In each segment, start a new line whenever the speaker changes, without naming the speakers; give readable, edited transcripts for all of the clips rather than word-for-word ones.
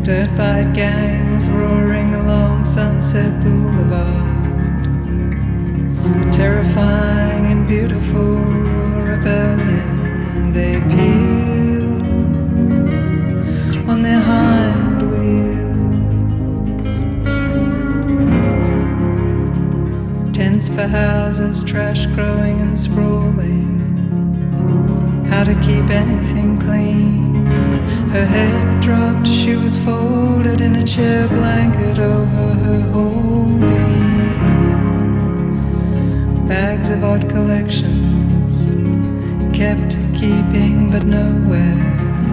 Dirt bike gangs roaring along Sunset Boulevard. A terrifying and beautiful rebellion. They peel on their hind wheels. Tents for houses, trash growing and sprawling. How to keep anything clean. Her head dropped, she was folded in a chair blanket over her whole being. Bags of art collections, kept keeping but nowhere.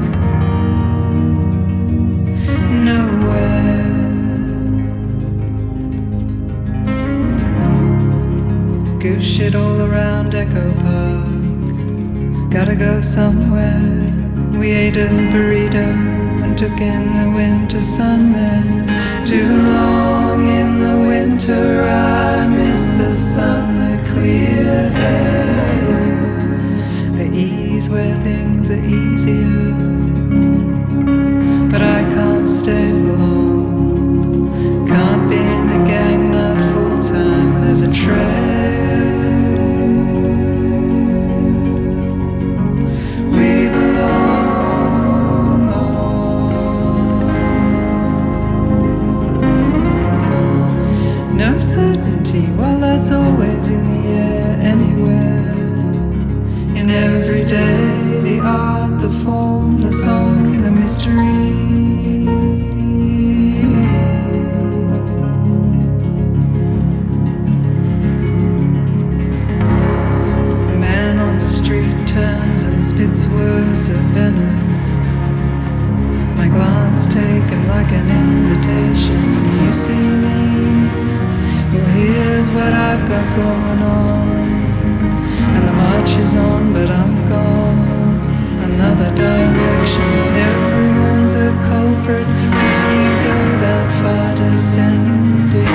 Nowhere. Goose shit all around Echo Park. Gotta go somewhere. We ate a burrito and took in the winter sun there. Too long in the winter, I miss the sun, the clear air, the ease where things are easier. But I can't stay for long. Can't be in the gang, not full time. There's a trail. Well, that's always in the air, anywhere. In every day, the art, the form, the song, the mystery. A man on the street turns and spits words of venom. My glance taken like an invitation. You see me? Well, here's what I've got going on. And the march is on, but I'm gone. Another direction. Everyone's a culprit when you go that far descending.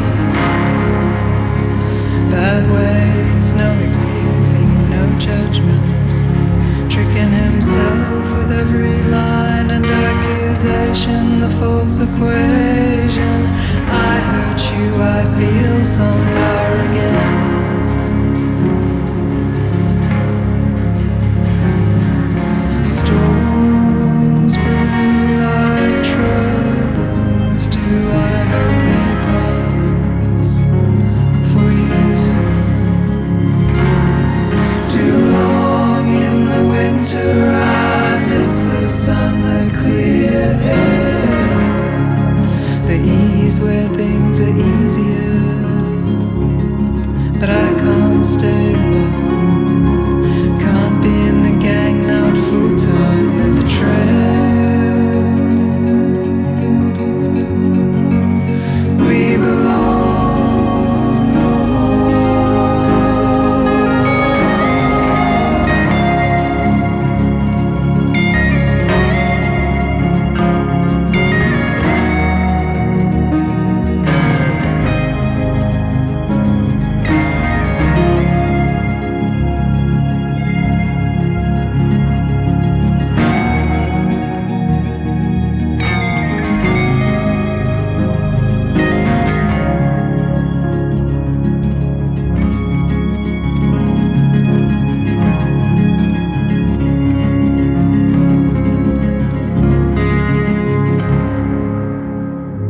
Bad ways, no excusing, no judgment. Tricking himself with every line and accusation. The false equation. I hurt you, I feel some power.